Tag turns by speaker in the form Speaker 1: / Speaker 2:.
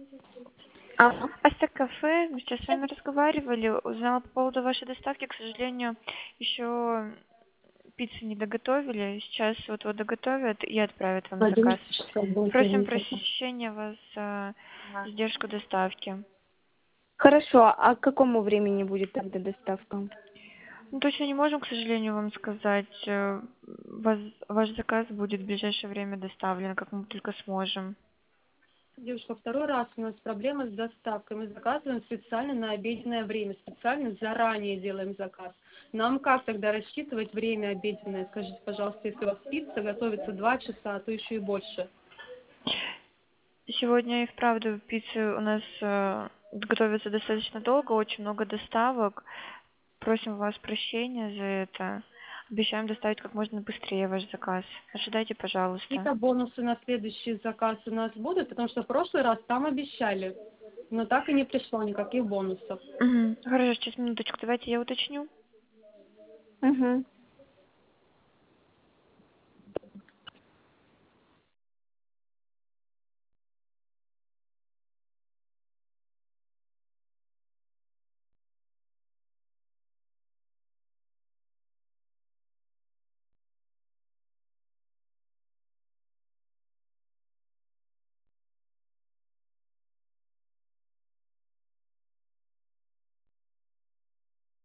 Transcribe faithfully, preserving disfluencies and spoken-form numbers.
Speaker 1: Алло.
Speaker 2: Астек кафе, мы сейчас с вами разговаривали, узнала по поводу вашей доставки, к сожалению, еще пиццу не доготовили, сейчас вот его доготовят и отправят вам заказ.
Speaker 1: одиннадцать часов будет
Speaker 2: Просим
Speaker 1: звонить.
Speaker 2: прощения вас за задержку доставки.
Speaker 1: Хорошо, а к какому времени будет тогда доставка?
Speaker 2: Ну, точно не можем, к сожалению, вам сказать. Э, Вас, ваш заказ будет в ближайшее время доставлен, как мы только сможем.
Speaker 3: Девушка, второй раз у нас проблема с доставкой. Мы заказываем специально на обеденное время, специально заранее делаем заказ. Нам как тогда рассчитывать время обеденное? Скажите, пожалуйста, если у вас пицца готовится два часа, а то еще и больше.
Speaker 2: Сегодня и вправду пиццы у нас э, готовятся достаточно долго, очень много доставок. Просим вас прощения за это. Обещаем доставить как можно быстрее ваш заказ. Ожидайте, пожалуйста.
Speaker 3: Какие-то бонусы на следующий заказ у нас будут, потому что в прошлый раз там обещали, но так и не пришло никаких бонусов.
Speaker 2: Мгм. Хорошо, сейчас минуточку, давайте я уточню.
Speaker 1: Угу.